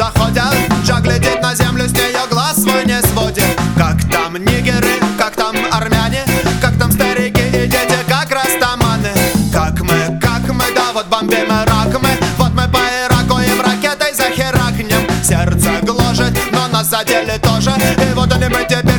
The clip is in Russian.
заходят. Жак глядит на землю, с нее глаз свой не сводит. Как там нигеры, как там армяне, как там старики и дети, как растаманы. Как мы, да вот бомбим Ирак мы. Вот мы по Ираку им ракетой захеракнем. Сердце гложет, но нас задели тоже. И вот они мы теперь